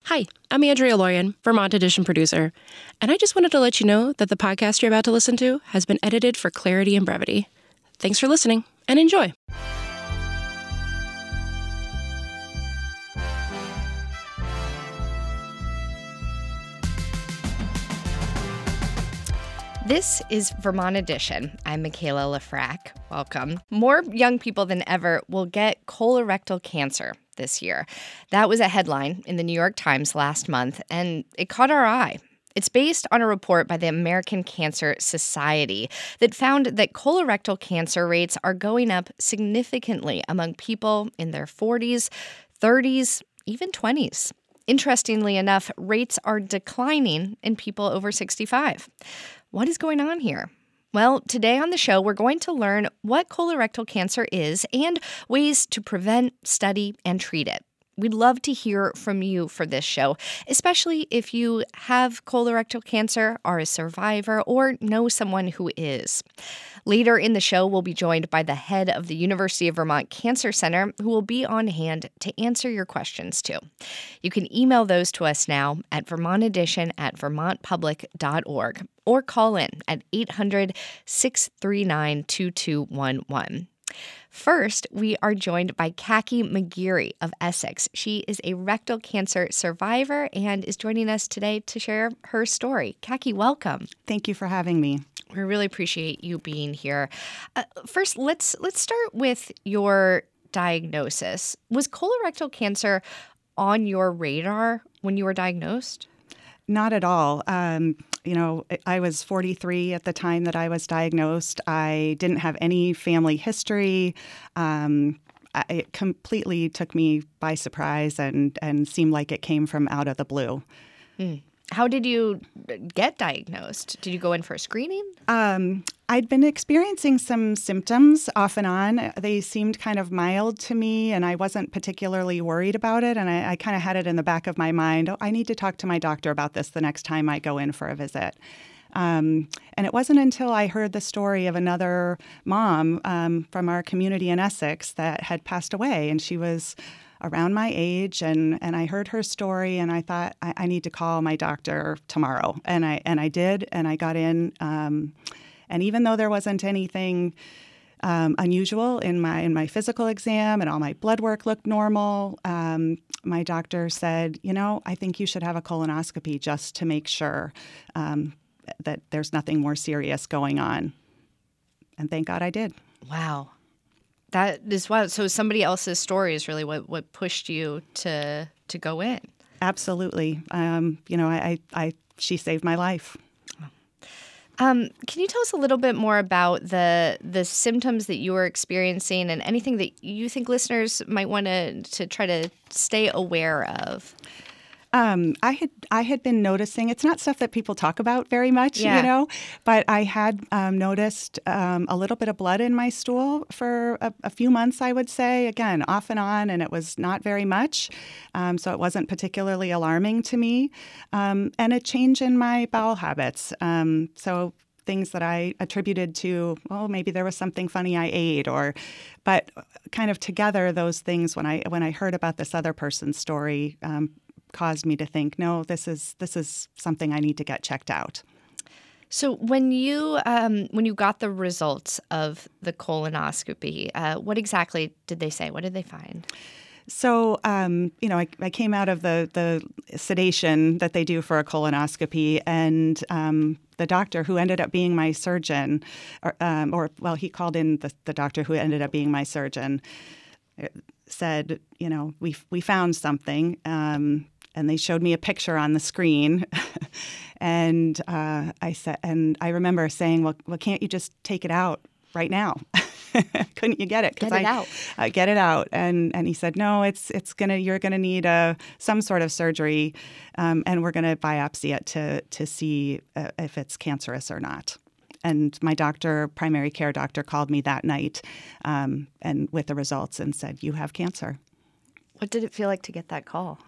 Hi, I'm Andrea Lorian, Vermont Edition producer, and I just wanted to let you know that the podcast you're about to listen to has been edited for clarity and brevity. Thanks for listening, and enjoy. This is Vermont Edition. I'm Michaela Lafrac. Welcome. More young people than ever will get colorectal cancer this year. That was a headline in the New York Times last month, and it caught our eye. It's based on a report by the American Cancer Society that found that colorectal cancer rates are going up significantly among people in their 40s, 30s, even 20s. Interestingly enough, rates are declining in people over 65. What is going on here? Well, today on the show, we're going to learn what colorectal cancer is and ways to prevent, study, and treat it. We'd love to hear from you for this show, especially if you have colorectal cancer, are a survivor, or know someone who is. Later in the show, we'll be joined by the head of the University of Vermont Cancer Center, who will be on hand to answer your questions too. You can email those to us now at vermontedition@vermontpublic.org or call in at 800-639-2211. First, we are joined by Kaki McGeary of Essex. She is a rectal cancer survivor and is joining us today to share her story. Kaki, welcome. Thank you for having me. We really appreciate you being here. First, let's start with your diagnosis. Was colorectal cancer on your radar when you were diagnosed? Not at all. I was 43 at the time that I was diagnosed. I didn't have any family history. It completely took me by surprise and seemed like it came from out of the blue. How did you get diagnosed? Did you go in for a screening? I'd been experiencing some symptoms off and on. They seemed kind of mild to me, and I wasn't particularly worried about it. And I kind of had it in the back of my mind, I need to talk to my doctor about this the next time I go in for a visit. And it wasn't until I heard the story of another mom from our community in Essex that had passed away, and she was around my age, and I heard her story, and I thought, I need to call my doctor tomorrow. And I did, and I got in. And even though there wasn't anything unusual in my physical exam and all my blood work looked normal, my doctor said, I think you should have a colonoscopy just to make sure that there's nothing more serious going on. And thank God I did. Wow. That is wild. So somebody else's story is really what pushed you to go in. Absolutely. She saved my life. Can you tell us a little bit more about the symptoms that you were experiencing and anything that you think listeners might want to try to stay aware of? I had been noticing, it's not stuff that people talk about very much, but I had noticed a little bit of blood in my stool for a few months, I would say, again, off and on, and it was not very much. So it wasn't particularly alarming to me. And a change in my bowel habits. So things that I attributed to, maybe there was something funny I ate, but kind of together those things when I heard about this other person's story, caused me to think, no, this is something I need to get checked out. So when you got the results of the colonoscopy, what exactly did they say? What did they find? So, I came out of the sedation that they do for a colonoscopy, and the doctor who ended up being my surgeon, he called in the doctor who ended up being my surgeon, said, we found something. And they showed me a picture on the screen, and I said, and I remember saying, "Well, can't you just take it out right now? Couldn't you get it? Get it out. Get it out." And he said, "No, you're gonna need some sort of surgery, and we're gonna biopsy it to see if it's cancerous or not." And my primary care doctor, called me that night, and with the results, and said, "You have cancer." What did it feel like to get that call?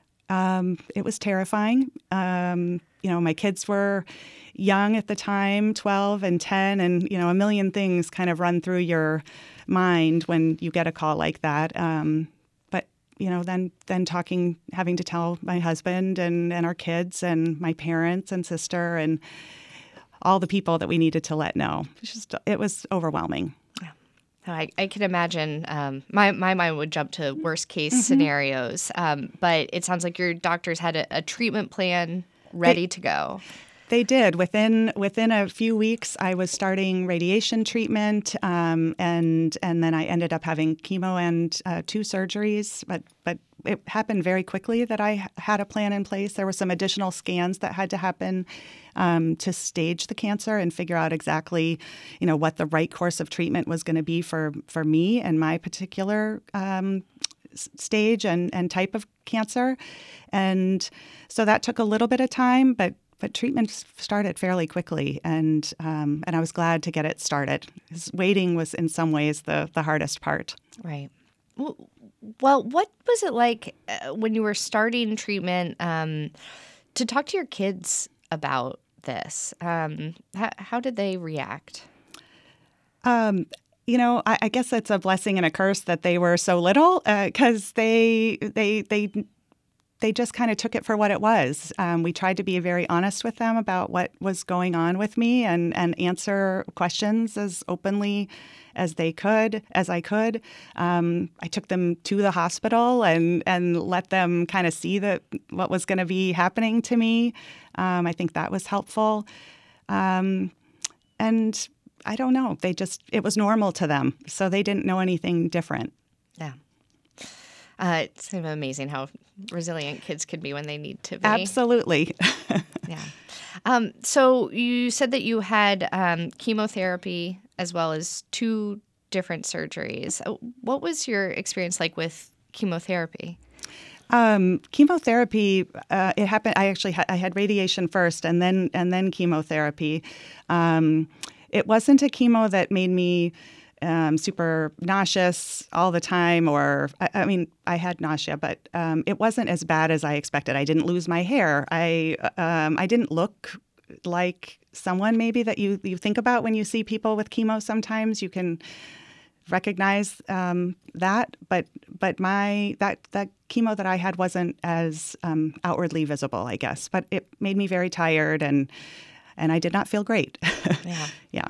It was terrifying. My kids were young at the time, 12 and 10, and, a million things kind of run through your mind when you get a call like that. But then having to tell my husband and our kids and my parents and sister and all the people that we needed to let know. It was overwhelming. I can imagine. My mind would jump to worst case scenarios, but it sounds like your doctors had a treatment plan ready to go. They did. Within a few weeks, I was starting radiation treatment, and then I ended up having chemo and 2 surgeries. But it happened very quickly that I had a plan in place. There were some additional scans that had to happen to stage the cancer and figure out exactly, what the right course of treatment was going to be for me and my particular stage and type of cancer. And so that took a little bit of time, but treatment started fairly quickly, and I was glad to get it started. 'Cause waiting was in some ways the hardest part. Right. Well, what was it like when you were starting treatment to talk to your kids about this? How did they react? I guess it's a blessing and a curse that they were so little, because they just kind of took it for what it was. We tried to be very honest with them about what was going on with me and answer questions as openly as I could. I took them to the hospital and let them kind of see what was going to be happening to me. I think that was helpful. And I don't know, it was normal to them, so they didn't know anything different. Yeah. It's kind of amazing how resilient kids can be when they need to be. Absolutely. Yeah. So you said that you had chemotherapy as well as 2 different surgeries. What was your experience like with chemotherapy? Chemotherapy, it happened. I had radiation first, and then chemotherapy. It wasn't a chemo that made me super nauseous all the time, or I had nausea, but it wasn't as bad as I expected. I didn't lose my hair. I didn't look like someone maybe that you think about when you see people with chemo. Sometimes you can recognize that, but that chemo that I had wasn't as outwardly visible, I guess. But it made me very tired, and I did not feel great. Yeah.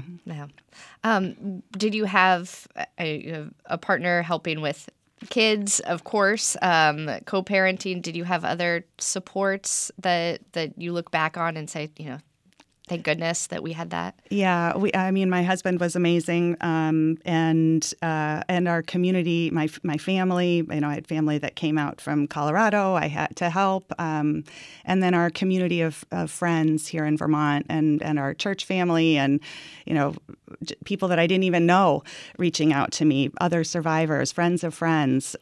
Did you have a partner helping with kids, of course, co-parenting? Did you have other supports that you look back on and say, thank goodness that we had that? Yeah, my husband was amazing, and our community, my family. I had family that came out from Colorado. I had to help, and then our community of friends here in Vermont, and our church family, and people that I didn't even know reaching out to me, other survivors, friends of friends.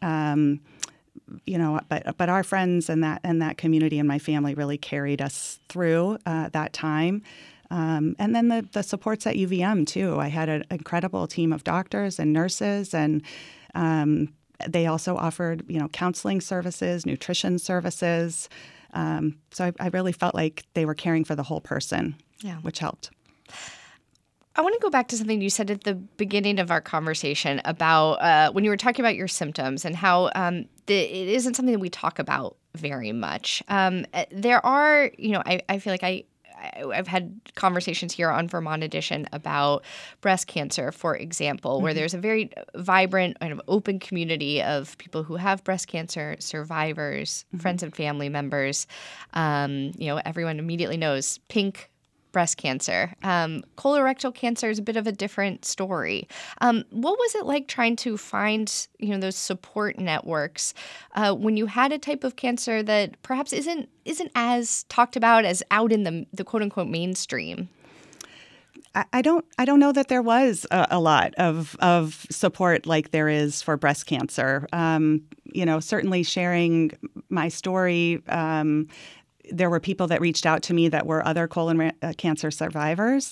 But our friends and that community and my family really carried us through that time. And then the supports at UVM, too. I had an incredible team of doctors and nurses, and they also offered, counseling services, nutrition services. So I really felt like they were caring for the whole person, which helped. I want to go back to something you said at the beginning of our conversation about when you were talking about your symptoms and how it isn't something that we talk about very much. There are, I feel like I've had conversations here on Vermont Edition about breast cancer, for example, where there's a very vibrant kind of open community of people who have breast cancer, survivors, friends and family members. Everyone immediately knows pink breast cancer. Colorectal cancer is a bit of a different story. What was it like trying to find, those support networks when you had a type of cancer that perhaps isn't as talked about as out in the quote unquote mainstream? I don't know that there was a lot of support like there is for breast cancer. Certainly sharing my story. There were people that reached out to me that were other colon cancer survivors.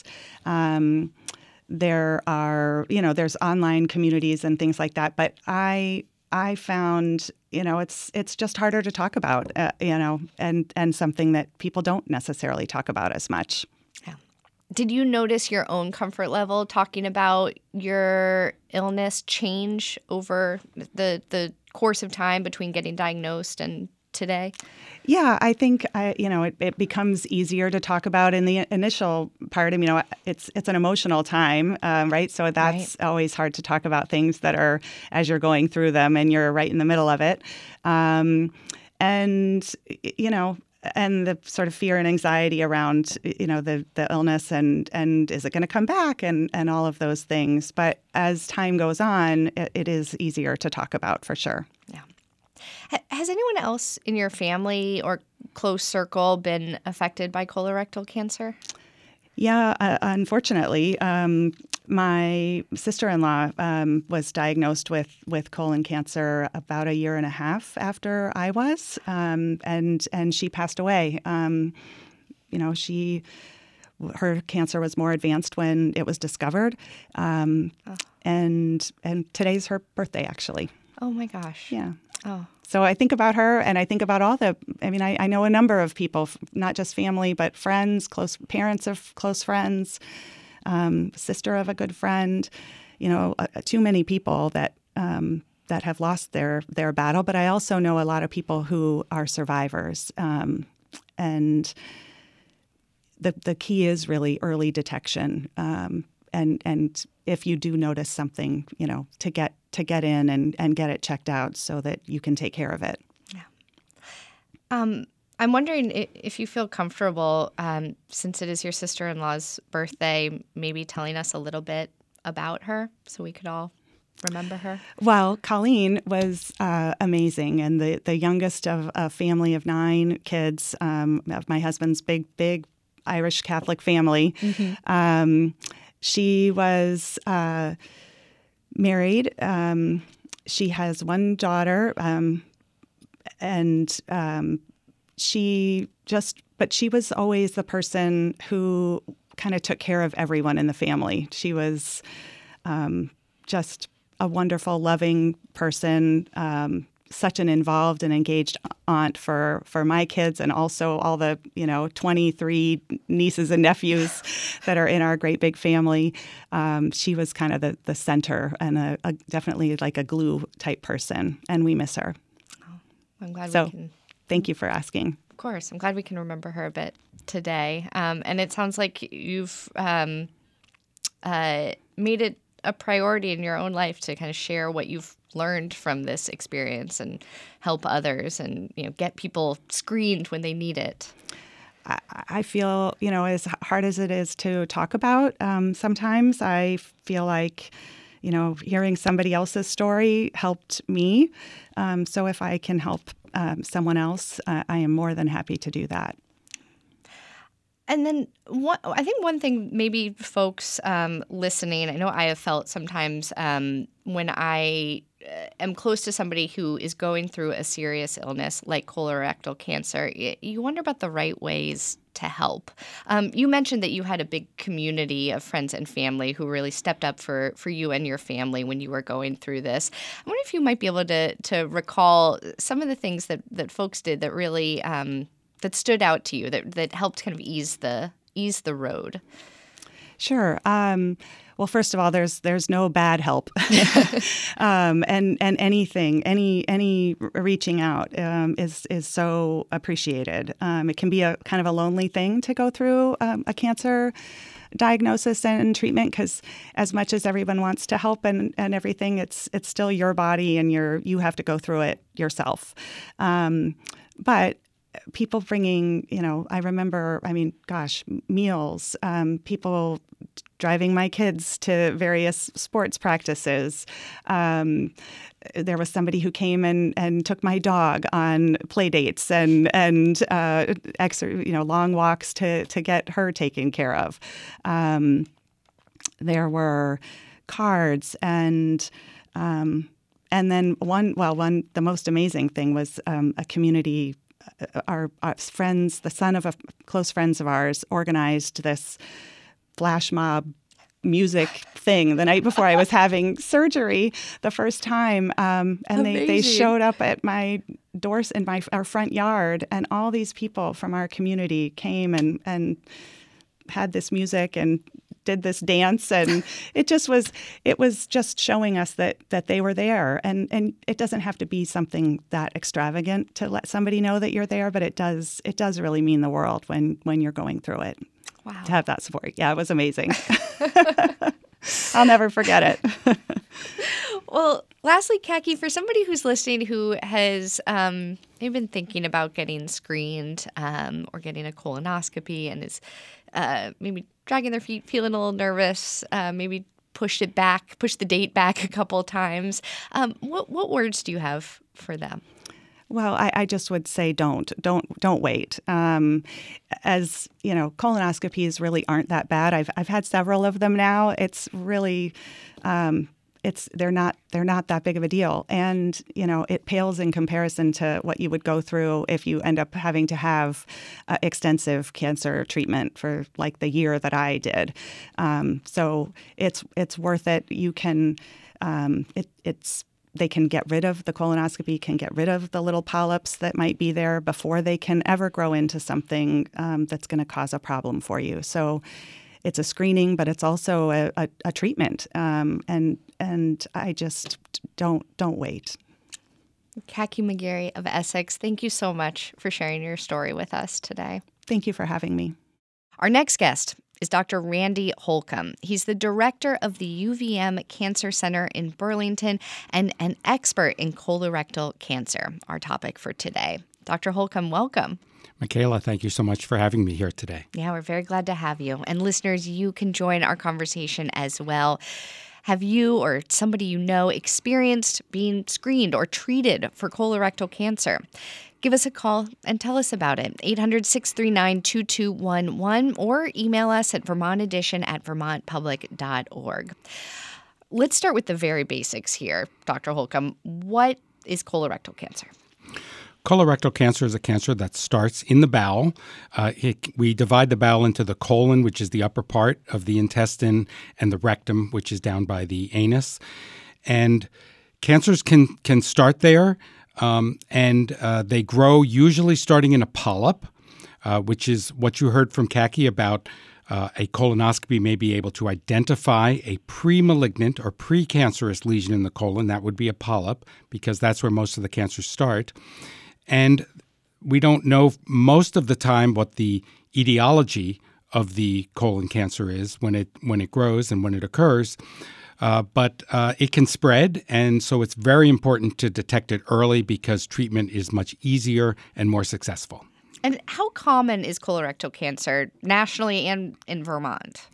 There are, there's online communities and things like that. But I found, it's just harder to talk about, and something that people don't necessarily talk about as much. Yeah. Did you notice your own comfort level talking about your illness change over the course of time between getting diagnosed and today? Yeah, I think it becomes easier to talk about in the initial part. I mean, it's an emotional time, right? So that's always hard to talk about things that are as you're going through them and you're right in the middle of it. And the sort of fear and anxiety around, the illness and is it going to come back and all of those things. But as time goes on, it is easier to talk about for sure. Yeah. Has anyone else in your family or close circle been affected by colorectal cancer? Yeah, unfortunately, my sister-in-law was diagnosed with colon cancer about a year and a half after I was, and she passed away. Her cancer was more advanced when it was discovered, and today's her birthday, actually. Oh my gosh! Yeah. Oh. So I think about her, and I think about I know a number of people, not just family, but friends, close parents of close friends, sister of a good friend, too many people that have lost their battle. But I also know a lot of people who are survivors. And the key is really early detection. And if you do notice something, to get in and get it checked out so that you can take care of it. Yeah. I'm wondering if you feel comfortable, since it is your sister-in-law's birthday, maybe telling us a little bit about her so we could all remember her. Well, Colleen was amazing, and the youngest of a family of 9 kids, of my husband's big Irish Catholic family. Mm-hmm. She was married. She has one daughter, and she was always the person who kind of took care of everyone in the family. She was just a wonderful, loving person, such an involved and engaged aunt for my kids, and also all the 23 nieces and nephews that are in our great big family. She was kind of the center and definitely like a glue type person, and we miss her. Oh, I'm glad we can. Thank you for asking. Of course, I'm glad we can remember her a bit today. And it sounds like you've made it a priority in your own life to kind of share what you've learned from this experience and help others and get people screened when they need it. I feel, as hard as it is to talk about, sometimes I feel like, hearing somebody else's story helped me. So if I can help someone else, I am more than happy to do that. And then I think one thing maybe folks listening, I know I have felt sometimes when I am close to somebody who is going through a serious illness like colorectal cancer, you wonder about the right ways to help. You mentioned that you had a big community of friends and family who really stepped up for you and your family when you were going through this. I wonder if you might be able to recall some of the things that folks did that really that stood out to you, that helped kind of ease the road. Sure. Well, first of all, there's no bad help, and any reaching out is so appreciated. It can be a kind of a lonely thing to go through a cancer diagnosis and treatment, because as much as everyone wants to help and everything, it's still your body and you have to go through it yourself. But people bringing, I remember, meals, people driving my kids to various sports practices. There was somebody who came and took my dog on play dates and long walks to get her taken care of. There were cards and then the most amazing thing was a community. Our friends, the son of close friends of ours, organized this flash mob music thing the night before I was having surgery the first time. And they showed up at my doors in our front yard, and all these people from our community came and had this music and did this dance, and it was just showing us that they were there. And it doesn't have to be something that extravagant to let somebody know that you're there, but it does really mean the world when you're going through it. Wow. To have that support. Yeah, it was amazing. I'll never forget it. Well, lastly, Kaki, for somebody who's listening who has maybe been thinking about getting screened or getting a colonoscopy and is maybe dragging their feet, feeling a little nervous, maybe pushed the date back a couple of times, what words do you have for them? Well, I just would say don't wait. As you know, colonoscopies really aren't that bad. I've had several of them now. It's really they're not that big of a deal, and it pales in comparison to what you would go through if you end up having to have extensive cancer treatment for like the year that I did. So it's worth it. You can They can get rid of the colonoscopy, can get rid of the little polyps that might be there before they can ever grow into something that's going to cause a problem for you. So it's a screening, but it's also a treatment. And I just don't wait. Kaki McGarry of Essex, thank you so much for sharing your story with us today. Thank you for having me. Our next guest is Dr. Randy Holcomb. He's the director of the UVM Cancer Center in Burlington and an expert in colorectal cancer, our topic for today. Dr. Holcomb, welcome. Michaela, thank you so much for having me here today. Yeah, we're very glad to have you. And listeners, you can join our conversation as well. Have you or somebody you know experienced being screened or treated for colorectal cancer? Give us a call and tell us about it. 800-639-2211 or email us at vermontedition@vermontpublic.org. Let's start with the very basics here, Dr. Holcomb. What is colorectal cancer? Colorectal cancer is a cancer that starts in the bowel. We divide the bowel into the colon, which is the upper part of the intestine, and the rectum, which is down by the anus. And cancers can start there, and they grow usually starting in a polyp, which is what you heard from Kaki about. A colonoscopy may be able to identify a pre-malignant or precancerous lesion in the colon. That would be a polyp, because that's where most of the cancers start. And we don't know most of the time what the etiology of the colon cancer is when it grows and when it occurs. But it can spread, and so it's very important to detect it early because treatment is much easier and more successful. And how common is colorectal cancer nationally and in Vermont?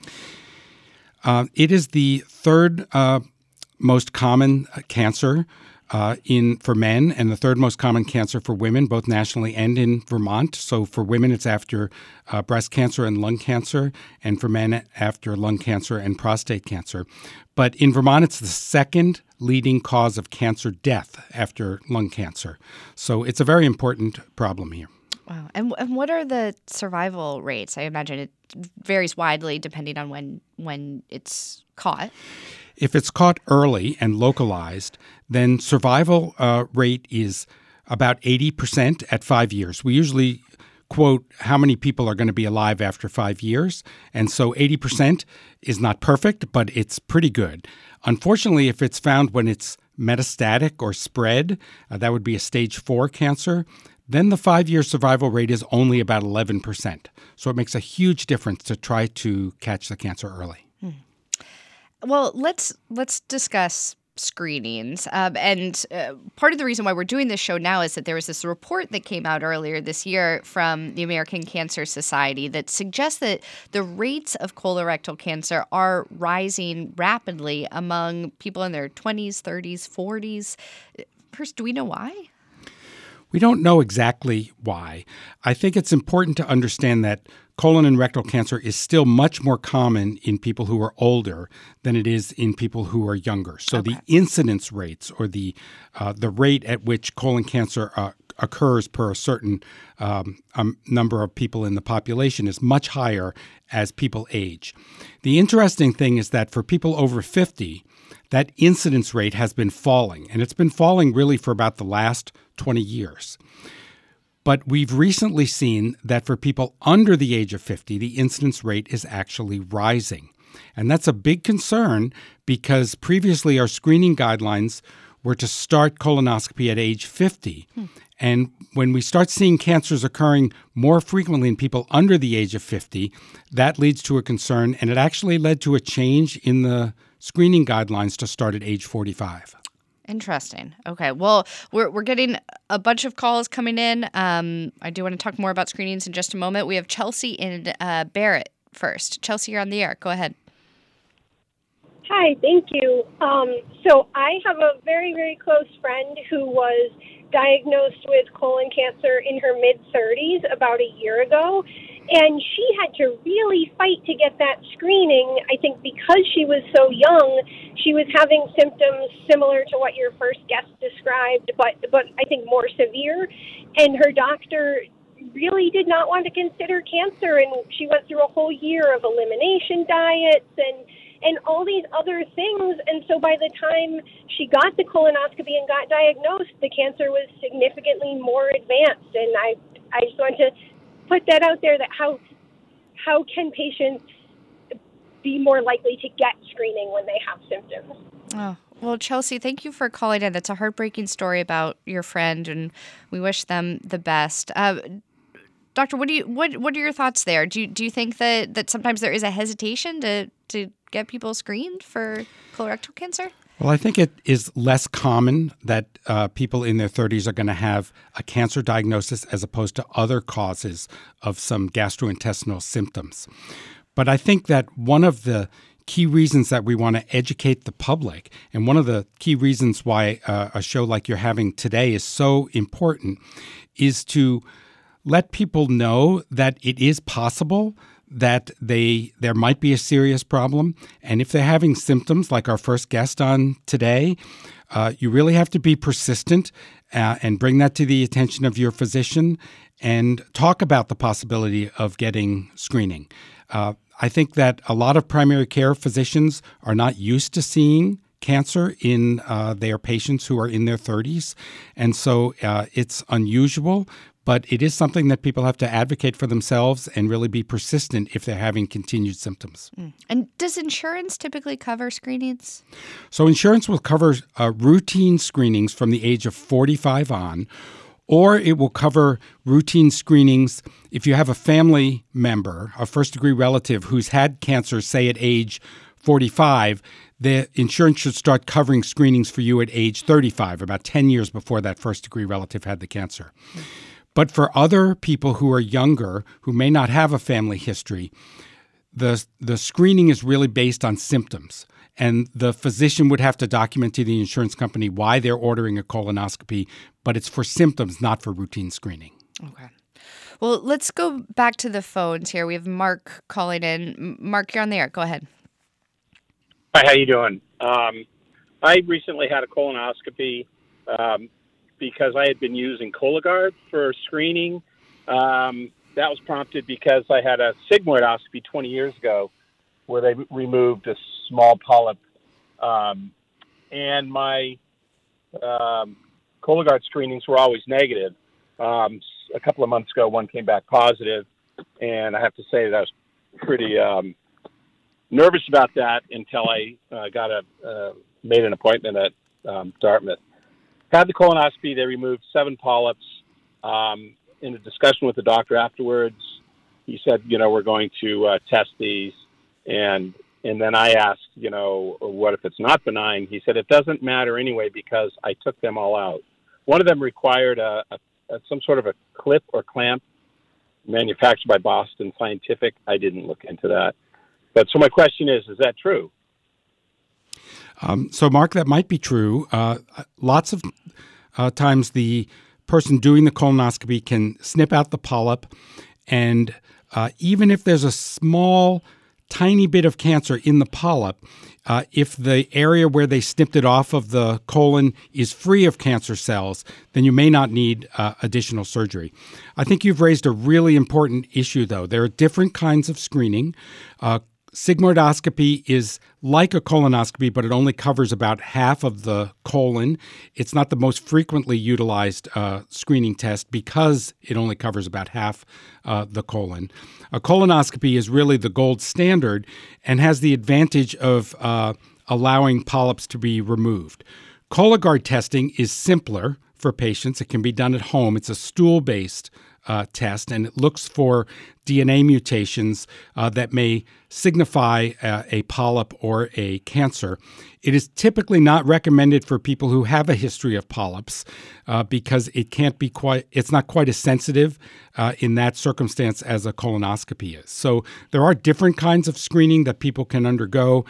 It is the third most common cancer for men, and the third most common cancer for women, both nationally and in Vermont. So for women, it's after breast cancer and lung cancer, and for men, after lung cancer and prostate cancer. But in Vermont, it's the second leading cause of cancer death after lung cancer. So it's a very important problem here. Wow. And what are the survival rates? I imagine it varies widely depending on when it's caught. If it's caught early and localized, then survival rate is about 80% at 5 years. We usually quote how many people are going to be alive after 5 years. And so 80% is not perfect, but it's pretty good. Unfortunately, if it's found when it's metastatic or spread, that would be a stage 4 cancer, then the 5-year survival rate is only about 11%. So it makes a huge difference to try to catch the cancer early. Well, let's discuss screenings. And part of the reason why we're doing this show now is that there was this report that came out earlier this year from the American Cancer Society that suggests that the rates of colorectal cancer are rising rapidly among people in their 20s, 30s, 40s. First, do we know why? We don't know exactly why. I think it's important to understand that colon and rectal cancer is still much more common in people who are older than it is in people who are younger. So the incidence rates, or the rate at which colon cancer occurs per a certain number of people in the population, is much higher as people age. The interesting thing is that for people over 50, that incidence rate has been falling, and it's been falling really for about the last 20 years. But we've recently seen that for people under the age of 50, the incidence rate is actually rising. And that's a big concern because previously our screening guidelines were to start colonoscopy at age 50. And when we start seeing cancers occurring more frequently in people under the age of 50, that leads to a concern. And it actually led to a change in the screening guidelines to start at age 45. Interesting. Okay. Well, we're getting a bunch of calls coming in. I do want to talk more about screenings in just a moment. We have Chelsea and Barrett first. Chelsea, you're on the air. Go ahead. Hi, thank you. So I have a very, very close friend who was diagnosed with colon cancer in her mid-30s about a year ago, and she had to really fight to get that screening. I think because she was so young, she was having symptoms similar to what your first guest described, but I think more severe, and her doctor really did not want to consider cancer, and she went through a whole year of elimination diets and all these other things. And so by the time she got the colonoscopy and got diagnosed, the cancer was significantly more advanced. And I just want to put that out there, that how can patients be more likely to get screening when they have symptoms? Oh, well, Chelsea, thank you for calling in. That's a heartbreaking story about your friend, and we wish them the best. Doctor, what are your thoughts there? Do you think that sometimes there is a hesitation to get people screened for colorectal cancer? Well, I think it is less common that people in their 30s are going to have a cancer diagnosis as opposed to other causes of some gastrointestinal symptoms. But I think that one of the key reasons that we want to educate the public, and one of the key reasons why a show like you're having today is so important, is to let people know that it is possible that there might be a serious problem. And if they're having symptoms like our first guest on today, you really have to be persistent and bring that to the attention of your physician and talk about the possibility of getting screening. I think that a lot of primary care physicians are not used to seeing cancer in their patients who are in their 30s. And so it's unusual, but it is something that people have to advocate for themselves and really be persistent if they're having continued symptoms. And does insurance typically cover screenings? So insurance will cover routine screenings from the age of 45 on, or it will cover routine screenings if you have a family member, a first-degree relative who's had cancer, say at age 45, the insurance should start covering screenings for you at age 35, about 10 years before that first-degree relative had the cancer. But for other people who are younger, who may not have a family history, the screening is really based on symptoms. And the physician would have to document to the insurance company why they're ordering a colonoscopy, but it's for symptoms, not for routine screening. Okay. Well, let's go back to the phones here. We have Mark calling in. Mark, you're on the air. Go ahead. Hi, how you doing? I recently had a colonoscopy because I had been using Cologuard for screening. That was prompted because I had a sigmoidoscopy 20 years ago where they removed a small polyp. And my Cologuard screenings were always negative. A couple of months ago, one came back positive, and I have to say that I was pretty nervous about that until I made an appointment at Dartmouth. Had the colonoscopy. They removed 7 polyps. In a discussion with the doctor afterwards, he said, we're going to test these. And then I asked, what if it's not benign? He said, it doesn't matter anyway because I took them all out. One of them required some sort of a clip or clamp manufactured by Boston Scientific. I didn't look into that. But so my question is that true? So, Mark, that might be true. Lots of times the person doing the colonoscopy can snip out the polyp, and even if there's a small, tiny bit of cancer in the polyp, if the area where they snipped it off of the colon is free of cancer cells, then you may not need additional surgery. I think you've raised a really important issue, though. There are different kinds of screening. Sigmoidoscopy is like a colonoscopy, but it only covers about half of the colon. It's not the most frequently utilized screening test because it only covers about half the colon. A colonoscopy is really the gold standard and has the advantage of allowing polyps to be removed. Cologuard testing is simpler for patients. It can be done at home. It's a stool-based test, and it looks for DNA mutations that may signify a polyp or a cancer. It is typically not recommended for people who have a history of polyps because it's not quite as sensitive in that circumstance as a colonoscopy is. So there are different kinds of screening that people can undergo.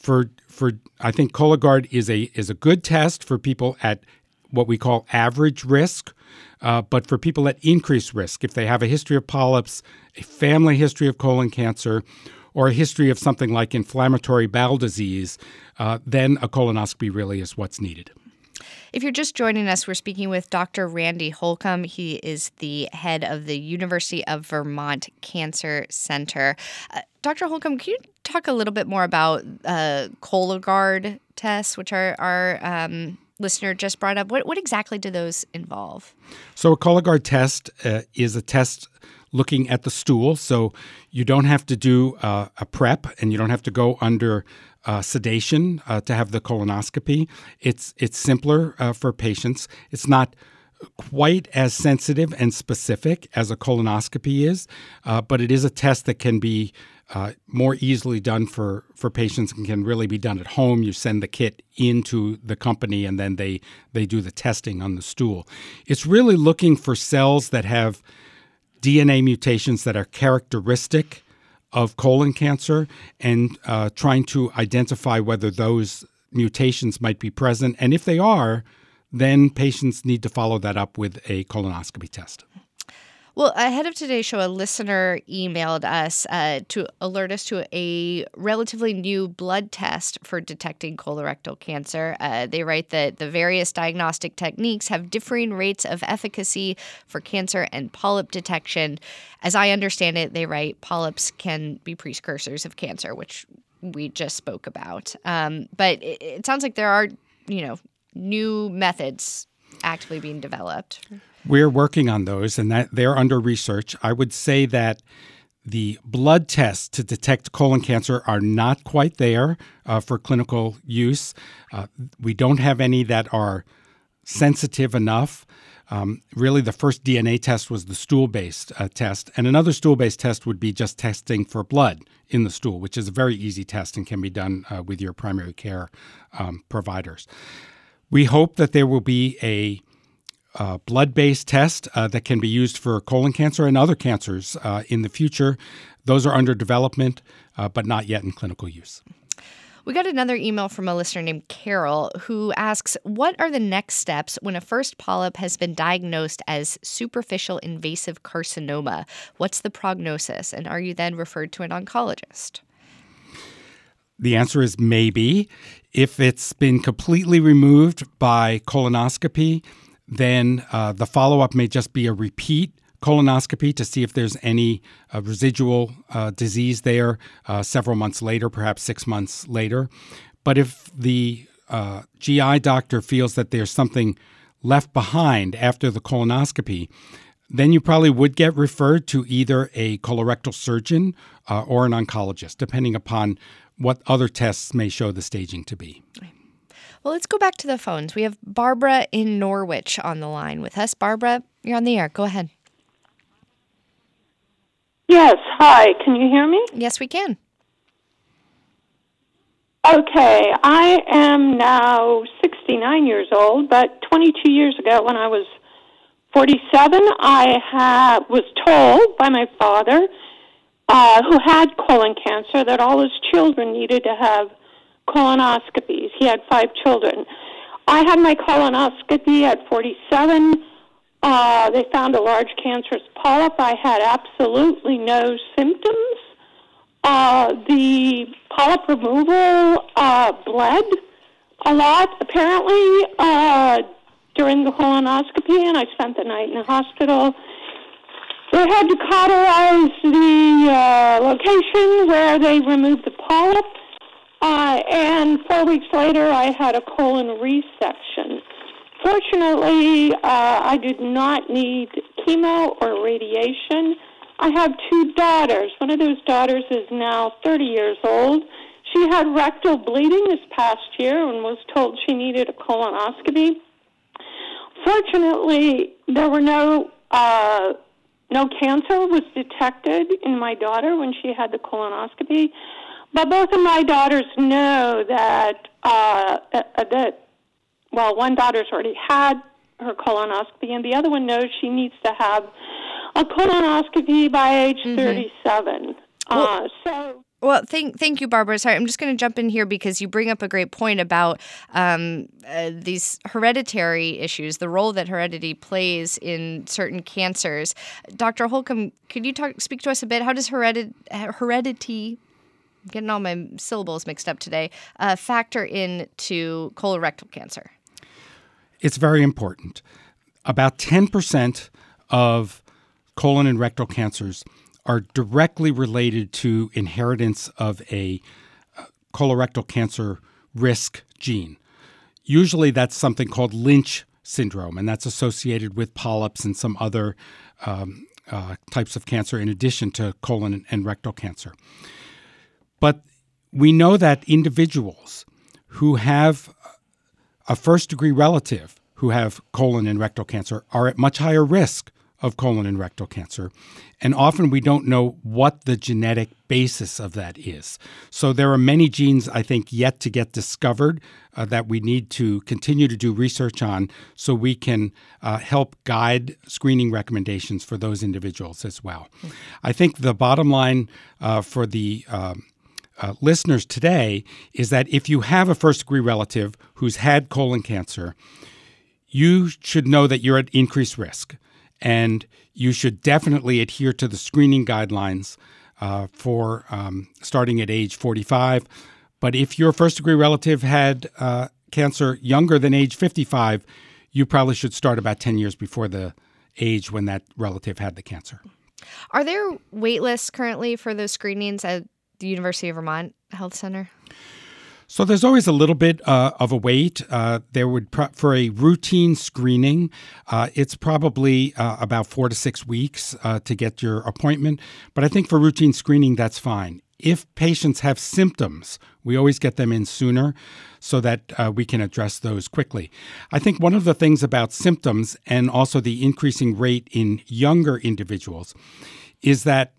I think Cologuard is a good test for people at what we call average risk. But for people at increased risk, if they have a history of polyps, a family history of colon cancer, or a history of something like inflammatory bowel disease, then a colonoscopy really is what's needed. If you're just joining us, we're speaking with Dr. Randy Holcomb. He is the head of the University of Vermont Cancer Center. Dr. Holcomb, can you talk a little bit more about Cologuard tests, which our listener just brought up? What exactly do those involve? So a Cologuard test is a test looking at the stool. So you don't have to do a prep and you don't have to go under sedation to have the colonoscopy. It's simpler for patients. It's not quite as sensitive and specific as a colonoscopy is, but it is a test that can be more easily done for patients and can really be done at home. You send the kit into the company and then they do the testing on the stool. It's really looking for cells that have DNA mutations that are characteristic of colon cancer and trying to identify whether those mutations might be present. And if they are, then patients need to follow that up with a colonoscopy test. Well, ahead of today's show, a listener emailed us to alert us to a relatively new blood test for detecting colorectal cancer. They write that the various diagnostic techniques have differing rates of efficacy for cancer and polyp detection. As I understand it, they write polyps can be precursors of cancer, which we just spoke about. But it sounds like there are, new methods actively being developed. We're working on those, and that they're under research. I would say that the blood tests to detect colon cancer are not quite there for clinical use. We don't have any that are sensitive enough. Really, the first DNA test was the stool-based test, and another stool-based test would be just testing for blood in the stool, which is a very easy test and can be done with your primary care providers. We hope that there will be a blood-based test that can be used for colon cancer and other cancers in the future. Those are under development, but not yet in clinical use. We got another email from a listener named Carol who asks, what are the next steps when a first polyp has been diagnosed as superficial invasive carcinoma? What's the prognosis? And are you then referred to an oncologist? The answer is maybe. If it's been completely removed by colonoscopy, then the follow-up may just be a repeat colonoscopy to see if there's any residual disease there several months later, perhaps 6 months later. But if the GI doctor feels that there's something left behind after the colonoscopy, then you probably would get referred to either a colorectal surgeon or an oncologist, depending upon what other tests may show the staging to be. Well, let's go back to the phones. We have Barbara in Norwich on the line with us. Barbara, you're on the air. Go ahead. Yes, hi. Can you hear me? Yes, we can. Okay, I am now 69 years old, but 22 years ago when I was 47, I was told by my father, who had colon cancer, that all his children needed to have colonoscopies. He had 5 children. I had my colonoscopy at 47. They found a large cancerous polyp. I had absolutely no symptoms. The polyp removal bled a lot, apparently, during the colonoscopy, and I spent the night in the hospital. They had to cauterize the location where they removed the polyp, and 4 weeks later I had a colon resection. Fortunately, I did not need chemo or radiation. I have 2 daughters. One of those daughters is now 30 years old. She had rectal bleeding this past year and was told she needed a colonoscopy. Fortunately, there were no cancer was detected in my daughter when she had the colonoscopy. But both of my daughters know that one daughter's already had her colonoscopy, and the other one knows she needs to have a colonoscopy by age 37. Well, thank you, Barbara. Sorry, I'm just going to jump in here because you bring up a great point about these hereditary issues, the role that heredity plays in certain cancers. Dr. Holcomb, could you speak to us a bit? How does heredity, I'm getting all my syllables mixed up today, factor into colorectal cancer? It's very important. About 10% of colon and rectal cancers are directly related to inheritance of a colorectal cancer risk gene. Usually that's something called Lynch syndrome, and that's associated with polyps and some other types of cancer in addition to colon and rectal cancer. But we know that individuals who have a first-degree relative who have colon and rectal cancer are at much higher risk of colon and rectal cancer. And often we don't know what the genetic basis of that is. So there are many genes, I think, yet to get discovered that we need to continue to do research on so we can help guide screening recommendations for those individuals as well. I think the bottom line for the listeners today is that if you have a first-degree relative who's had colon cancer, you should know that you're at increased risk. And you should definitely adhere to the screening guidelines for starting at age 45. But if your first-degree relative had cancer younger than age 55, you probably should start about 10 years before the age when that relative had the cancer. Are there wait lists currently for those screenings at the University of Vermont Health Center? So there's always a little bit of a wait. There would for a routine screening, it's probably about 4 to 6 weeks to get your appointment. But I think for routine screening, that's fine. If patients have symptoms, we always get them in sooner so that we can address those quickly. I think one of the things about symptoms and also the increasing rate in younger individuals is that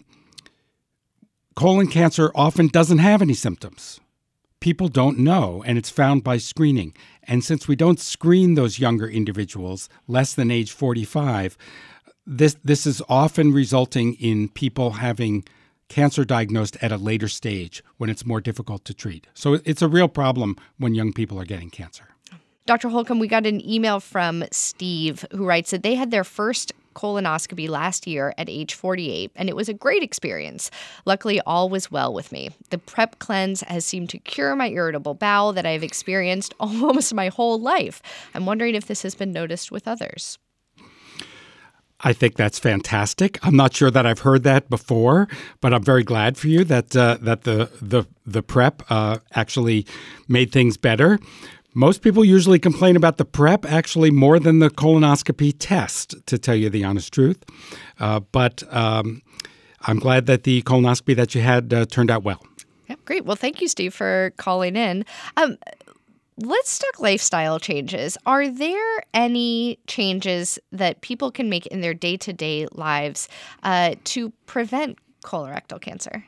colon cancer often doesn't have any symptoms. People don't know, and it's found by screening. And since we don't screen those younger individuals, less than age 45, this is often resulting in people having cancer diagnosed at a later stage when it's more difficult to treat. So it's a real problem when young people are getting cancer. Dr. Holcomb, we got an email from Steve who writes that they had their first colonoscopy last year at age 48, and it was a great experience. Luckily, all was well with me. The PrEP cleanse has seemed to cure my irritable bowel that I've experienced almost my whole life. I'm wondering if this has been noticed with others. I think that's fantastic. I'm not sure that I've heard that before, but I'm very glad for you that the PrEP actually made things better. Most people usually complain about the PrEP actually more than the colonoscopy test, to tell you the honest truth. But I'm glad that the colonoscopy that you had turned out well. Yeah, great. Well, thank you, Steve, for calling in. Let's talk lifestyle changes. Are there any changes that people can make in their day-to-day lives to prevent colorectal cancer?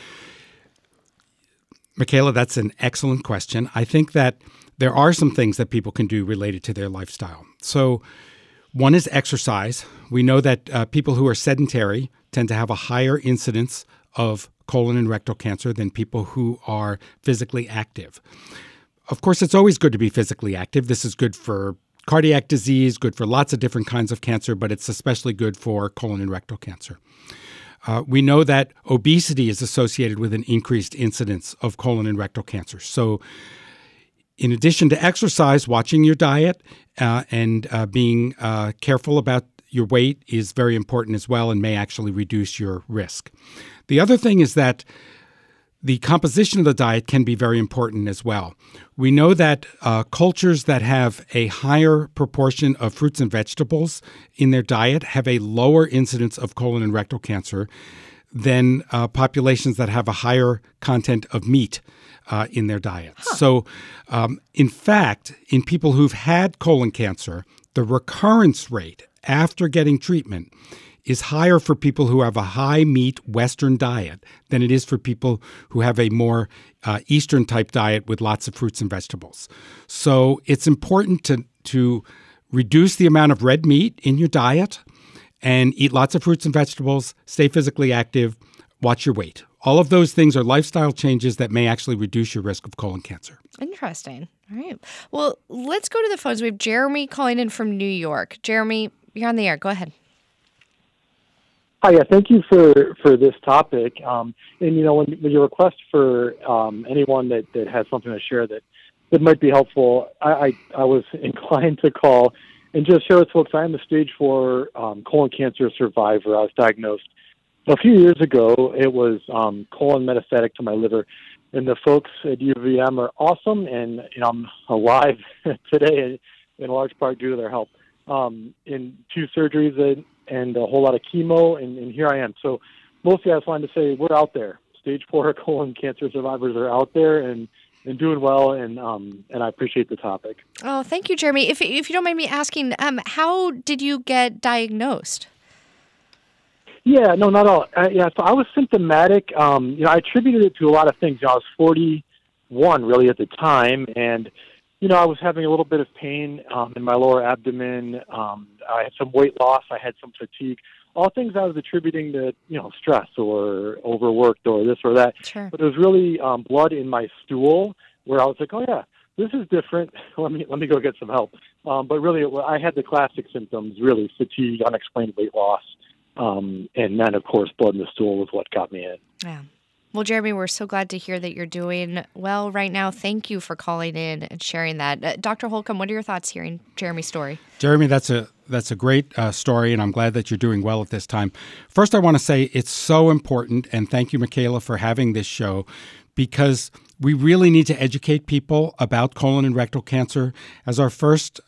Michaela, that's an excellent question. I think that there are some things that people can do related to their lifestyle. So one is exercise. We know that people who are sedentary tend to have a higher incidence of colon and rectal cancer than people who are physically active. Of course, it's always good to be physically active. This is good for cardiac disease, good for lots of different kinds of cancer, but it's especially good for colon and rectal cancer. We know that obesity is associated with an increased incidence of colon and rectal cancer. So in addition to exercise, watching your diet and being careful about your weight is very important as well and may actually reduce your risk. The other thing is that the composition of the diet can be very important as well. We know that cultures that have a higher proportion of fruits and vegetables in their diet have a lower incidence of colon and rectal cancer than populations that have a higher content of meat in their diet. So, in fact, in people who've had colon cancer, the recurrence rate after getting treatment is higher for people who have a high meat Western diet than it is for people who have a more Eastern type diet with lots of fruits and vegetables. So it's important to reduce the amount of red meat in your diet and eat lots of fruits and vegetables, stay physically active, watch your weight. All of those things are lifestyle changes that may actually reduce your risk of colon cancer. Interesting. All right. Well, let's go to the phones. We have Jeremy calling in from New York. Jeremy, you're on the air. Go ahead. Hi, yeah, thank you for this topic. And, when you request for anyone that has something to share that might be helpful, I was inclined to call and just share with folks I am a stage 4 colon cancer survivor. I was diagnosed a few years ago. It was colon metastatic to my liver. And the folks at UVM are awesome, and I'm alive today in large part due to their help. In 2 surgeries and a whole lot of chemo, and here I am. So mostly I just wanted to say we're out there. Stage 4 colon cancer survivors are out there and doing well, and I appreciate the topic. Oh, thank you, Jeremy. If you don't mind me asking, how did you get diagnosed? Yeah, no, not all. So I was symptomatic. I attributed it to a lot of things. I was 41 really at the time, and I was having a little bit of pain in my lower abdomen. I had some weight loss. I had some fatigue. All things I was attributing to, stress or overworked or this or that. Sure. But it was really blood in my stool where I was like, oh, yeah, this is different. Let me go get some help. But really, I had the classic symptoms, really, fatigue, unexplained weight loss. And then, of course, blood in the stool was what got me in. Yeah. Well, Jeremy, we're so glad to hear that you're doing well right now. Thank you for calling in and sharing that. Dr. Holcomb, what are your thoughts hearing Jeremy's story? Jeremy, that's a great story, and I'm glad that you're doing well at this time. First, I want to say it's so important, and thank you, Michaela, for having this show, because we really need to educate people about colon and rectal cancer. As our first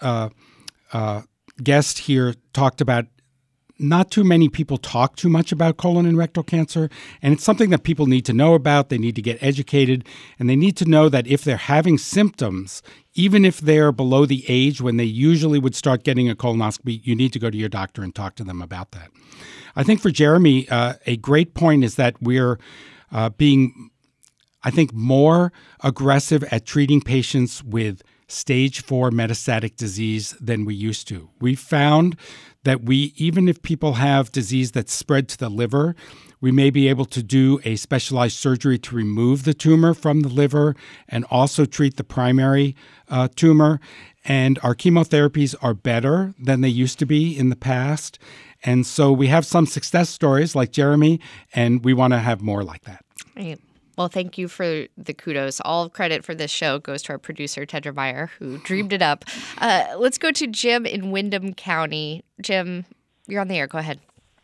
guest here talked about, not too many people talk too much about colon and rectal cancer, and it's something that people need to know about. They need to get educated, and they need to know that if they're having symptoms, even if they're below the age when they usually would start getting a colonoscopy, you need to go to your doctor and talk to them about that. I think for Jeremy, a great point is that we're being, I think, more aggressive at treating patients with stage 4 metastatic disease than we used to. We found that even if people have disease that's spread to the liver, we may be able to do a specialized surgery to remove the tumor from the liver and also treat the primary tumor. And our chemotherapies are better than they used to be in the past. And so we have some success stories like Jeremy, and we want to have more like that. Right. Well, thank you for the kudos. All credit for this show goes to our producer, Tedra Meyer, who dreamed it up. Let's go to Jim in Windham County. Jim, you're on the air. Go ahead.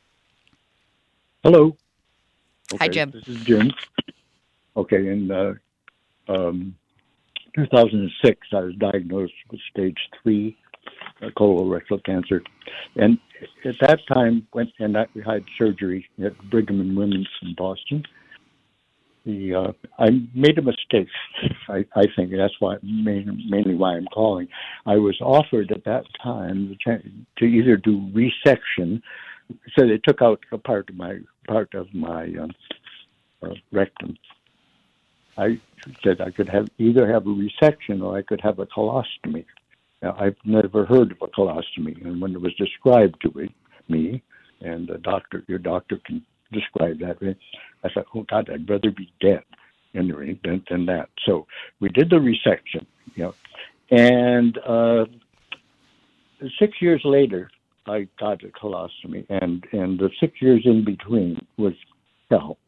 Hello. Okay, hi, Jim. This is Jim. Okay, in 2006, I was diagnosed with stage 3 colorectal cancer. And at that time, we had surgery at Brigham and Women's in Boston. I made a mistake. I think that's why mainly why I'm calling. I was offered at that time the chance to either do resection, so they took out a part of my rectum. I said I could either have a resection or I could have a colostomy. Now, I've never heard of a colostomy, and when it was described to me, and your doctor can describe that, I thought, oh God, I'd rather be dead than that. So we did the resection, and 6 years later, I got a colostomy, and the 6 years in between was hell.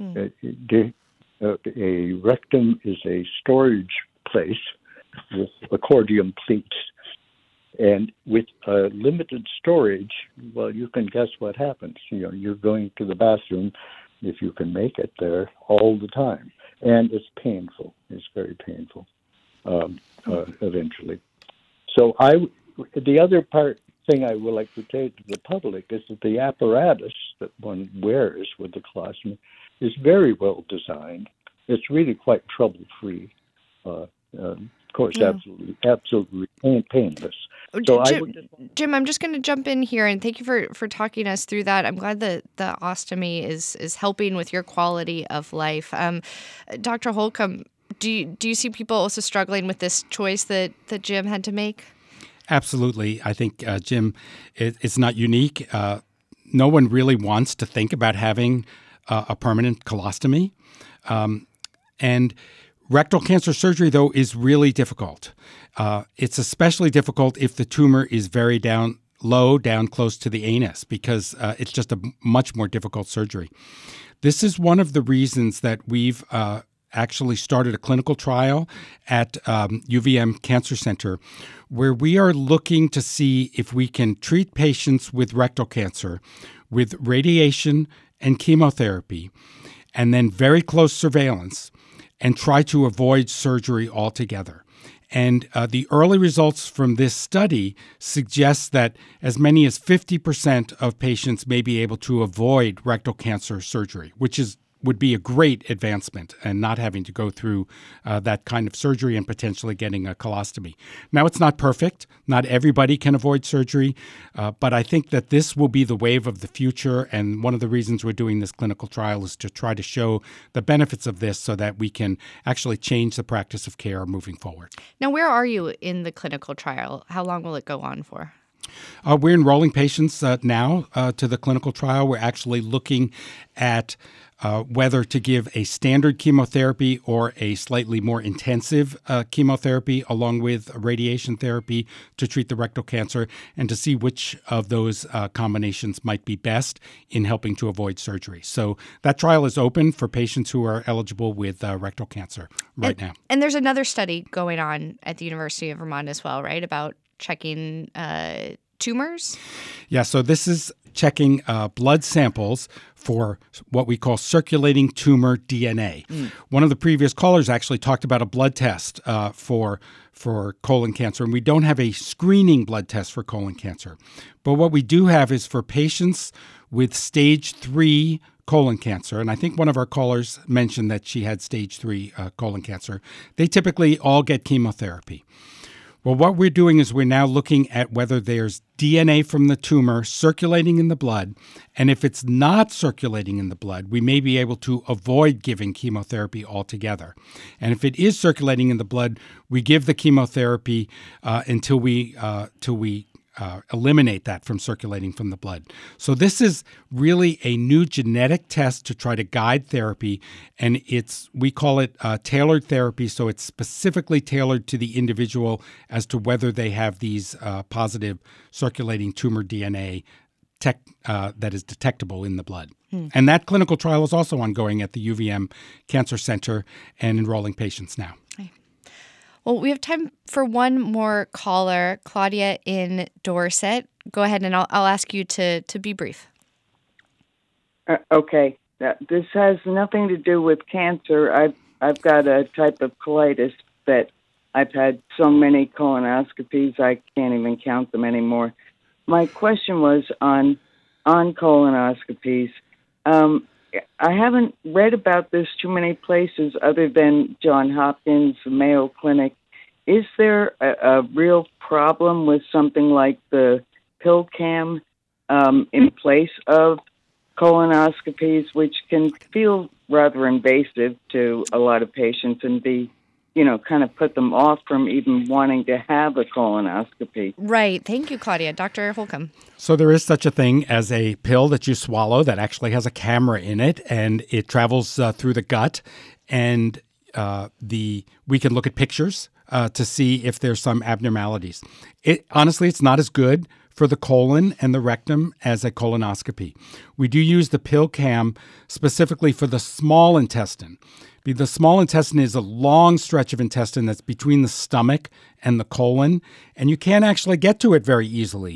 A rectum is a storage place with accordion pleats, and with limited storage, well, you can guess what happens. You're going to the bathroom, if you can make it there, all the time. and it's painful. It's very painful eventually. So the other thing I would like to say to the public is that the apparatus that one wears with the colostomy is very well designed. It's really quite trouble-free. Of course, absolutely painless. So Jim, I'm just going to jump in here, and thank you for talking us through that. I'm glad that the ostomy is helping with your quality of life. Dr. Holcomb, do you see people also struggling with this choice that Jim had to make? Absolutely. I think, Jim, it's not unique. No one really wants to think about having a permanent colostomy. And rectal cancer surgery, though, is really difficult. It's especially difficult if the tumor is very down close to the anus, because it's just a much more difficult surgery. This is one of the reasons that we've actually started a clinical trial at UVM Cancer Center, where we are looking to see if we can treat patients with rectal cancer with radiation and chemotherapy, and then very close surveillance, and try to avoid surgery altogether. And the early results from this study suggest that as many as 50% of patients may be able to avoid rectal cancer surgery, which would be a great advancement, and not having to go through that kind of surgery and potentially getting a colostomy. Now, it's not perfect. Not everybody can avoid surgery, but I think that this will be the wave of the future, and one of the reasons we're doing this clinical trial is to try to show the benefits of this so that we can actually change the practice of care moving forward. Now, where are you in the clinical trial? How long will it go on for? We're enrolling patients now to the clinical trial. We're actually looking at whether to give a standard chemotherapy or a slightly more intensive chemotherapy along with radiation therapy to treat the rectal cancer, and to see which of those combinations might be best in helping to avoid surgery. So that trial is open for patients who are eligible with rectal cancer now. And there's another study going on at the University of Vermont as well, right, about checking tumors? Yeah, so this is checking blood samples for what we call circulating tumor DNA. One of the previous callers actually talked about a blood test for colon cancer, and we don't have a screening blood test for colon cancer. But what we do have is for patients with stage 3 colon cancer, and I think one of our callers mentioned that she had stage 3 colon cancer, they typically all get chemotherapy. Well, what we're doing is we're now looking at whether there's DNA from the tumor circulating in the blood, and if it's not circulating in the blood, we may be able to avoid giving chemotherapy altogether. And if it is circulating in the blood, we give the chemotherapy until we eliminate that from circulating from the blood. So this is really a new genetic test to try to guide therapy, and we call it tailored therapy, so it's specifically tailored to the individual as to whether they have these positive circulating tumor DNA that is detectable in the blood. And that clinical trial is also ongoing at the UVM Cancer Center and enrolling patients now. Well, we have time for one more caller, Claudia in Dorset. Go ahead, and I'll ask you to be brief. Okay. This has nothing to do with cancer. I've got a type of colitis that I've had so many colonoscopies, I can't even count them anymore. My question was on colonoscopies. I haven't read about this too many places other than Johns Hopkins, Mayo Clinic. Is there a real problem with something like the PillCam in place of colonoscopies, which can feel rather invasive to a lot of patients and be, kind of put them off from even wanting to have a colonoscopy? Right. Thank you, Claudia. Dr. Holcomb. So there is such a thing as a pill that you swallow that actually has a camera in it, and it travels through the gut, and we can look at pictures to see if there's some abnormalities. Honestly, it's not as good for the colon and the rectum as a colonoscopy. We do use the PillCam specifically for the small intestine. The small intestine is a long stretch of intestine that's between the stomach and the colon, and you can't actually get to it very easily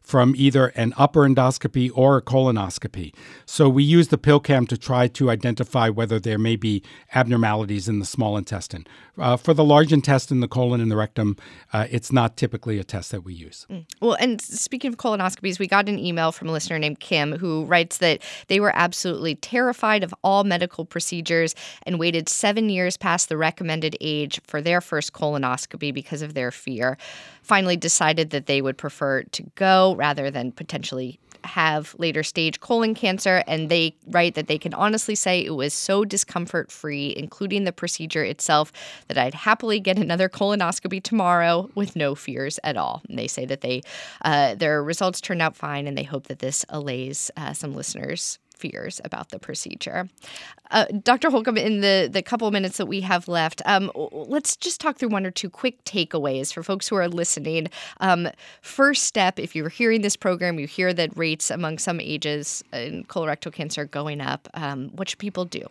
from either an upper endoscopy or a colonoscopy. So we use the PillCam to try to identify whether there may be abnormalities in the small intestine. For the large intestine, the colon and the rectum, it's not typically a test that we use. Well, and speaking of colonoscopies, we got an email from a listener named Kim who writes that they were absolutely terrified of all medical procedures and waited 7 years past the recommended age for their first colonoscopy because of their fear. Finally decided that they would prefer to go rather than potentially have later stage colon cancer. And they write that they can honestly say it was so discomfort free, including the procedure itself, that I'd happily get another colonoscopy tomorrow with no fears at all. And they say that their results turned out fine, and they hope that this allays some listeners' fears about the procedure. Dr. Holcomb, in the couple of minutes that we have left, let's just talk through one or two quick takeaways for folks who are listening. First step, if you're hearing this program, you hear that rates among some ages in colorectal cancer are going up. What should people do?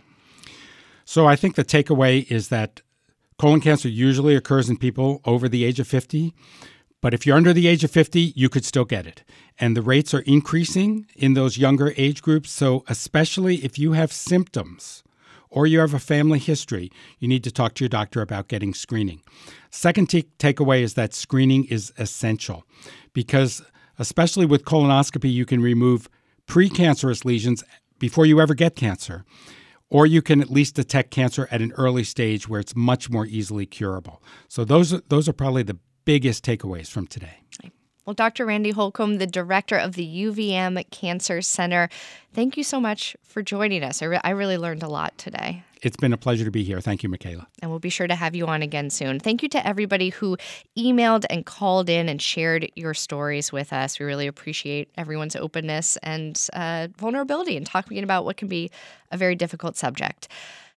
So I think the takeaway is that colon cancer usually occurs in people over the age of 50. But if you're under the age of 50, you could still get it. And the rates are increasing in those younger age groups. So especially if you have symptoms or you have a family history, you need to talk to your doctor about getting screening. Second takeaway is that screening is essential because especially with colonoscopy, you can remove precancerous lesions before you ever get cancer. Or you can at least detect cancer at an early stage where it's much more easily curable. So those are probably the biggest takeaways from today. Well, Dr. Randy Holcomb, the director of the UVM Cancer Center, thank you so much for joining us. I really learned a lot today. It's been a pleasure to be here. Thank you, Michaela. And we'll be sure to have you on again soon. Thank you to everybody who emailed and called in and shared your stories with us. We really appreciate everyone's openness and vulnerability in talking about what can be a very difficult subject.